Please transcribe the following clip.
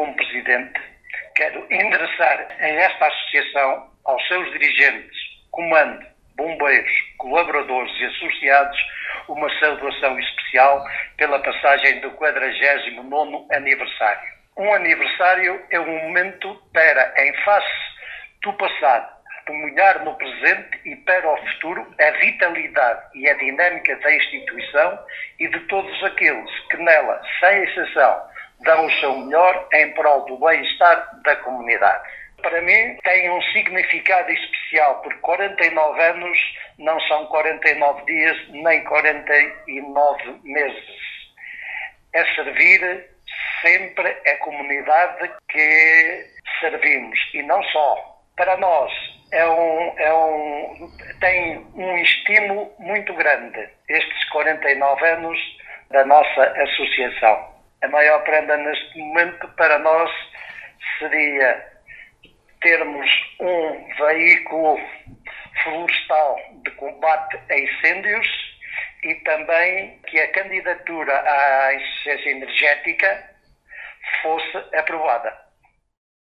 como Presidente, quero endereçar a esta associação, aos seus dirigentes, comando, bombeiros, colaboradores e associados, uma saudação especial pela passagem do 49º aniversário. Um aniversário é um momento para, em face do passado, testemunhar no presente e para o futuro a vitalidade e a dinâmica da instituição e de todos aqueles que nela, sem exceção, dão o seu melhor em prol do bem-estar da comunidade. Para mim tem um significado especial, porque 49 anos não são 49 dias nem 49 meses. É servir sempre a comunidade que servimos e não só. Para nós tem um estímulo muito grande estes 49 anos da nossa associação. A maior prenda neste momento para nós seria termos um veículo florestal de combate a incêndios e também que a candidatura à eficiência energética fosse aprovada.